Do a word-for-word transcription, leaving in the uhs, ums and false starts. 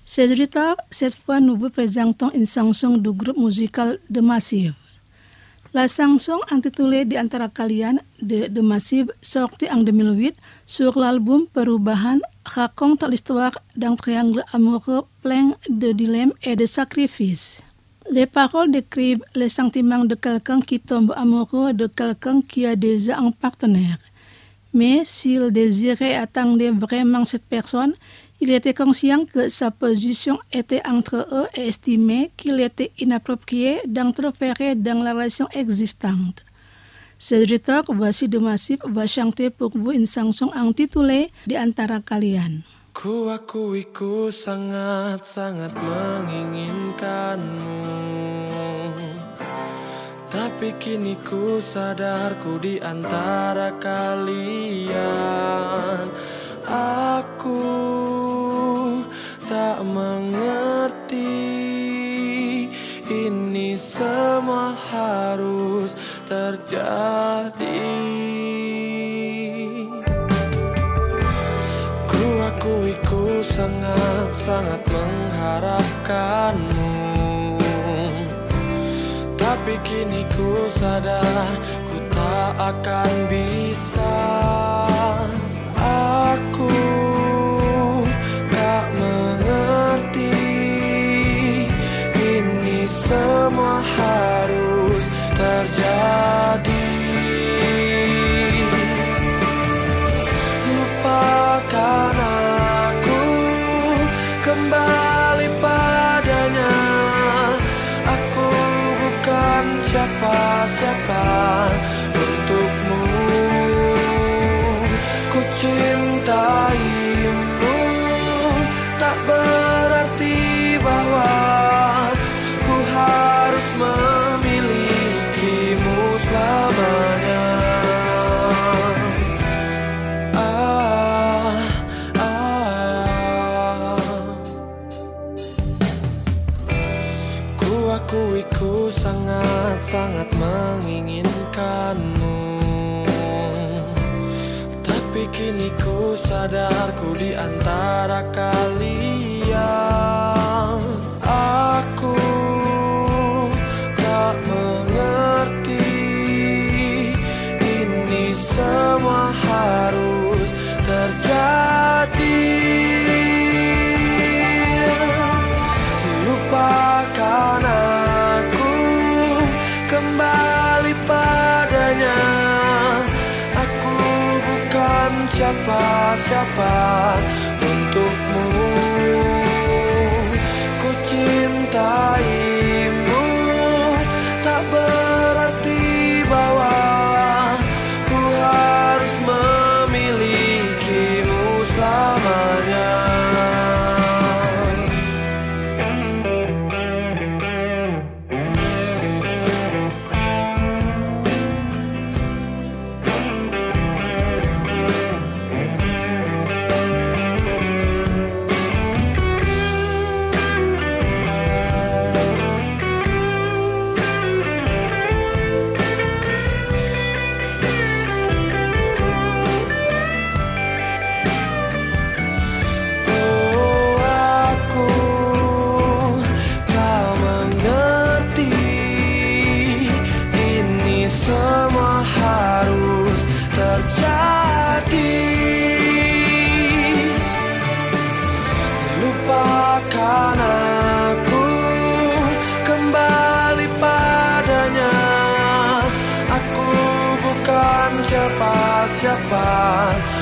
Cédric, cette fois nous vous présentons une chanson du groupe musical The Massive. La chanson intitulée Di Antara Kalian de The Massive sortie en deux mille huit sur l'album Perubahan raconte l'histoire d'un triangle amoureux plein de dilemmes et de sacrifices. Les paroles décrivent les sentiments de quelqu'un qui tombe amoureux de quelqu'un qui a déjà un partenaire. Mais s'il désirait et attendait vraiment cette personne, il était conscient que sa position était entre eux et estimait qu'il était inapproprié d'interférer dans la relation existante. Cédric, voici The Massive va chanter pour vous une chanson intitulée Di Antara Kalian. Ku akui ku sangat-sangat menginginkanmu, tapi kini ku sadar ku di antara kalian. Aku tak mengerti ini semua harus terjadi. Ku akui ku sangat-sangat mengharapkanmu, tapi kini ku sadar ku tak akan bisa. Aku tak mengerti ini semua harus terjadi. Lupakan aku, kembali padanya. Aku bukan siapa-siapa untukmu. Ku cintaimu, tak berarti bahwa ku harus memilikimu selamanya. Ah, ah. Ku akui ku sangat-sangat menginginkanmu, tapi kini ku sadar ku di antara kalian. Aku tak mengerti ini semua harus terjadi. Lupakan aku, kembali padanya. Aku bukan siapa-siapa untukmu. Ku cintaimu, tak berarti bahwa ku harus memilikimu selamanya. Lupakan aku, kembali padanya. Aku bukan siapa-siapa